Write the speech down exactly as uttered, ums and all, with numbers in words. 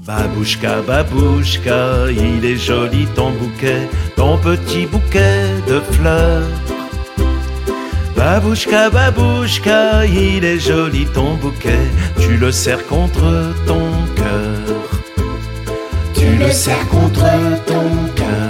Babouchka, babouchka, il est joli ton bouquet, ton petit bouquet de fleurs. Babouchka, babouchka, il est joli ton bouquet, tu le serres contre ton cœur. Tu le serres contre ton cœur.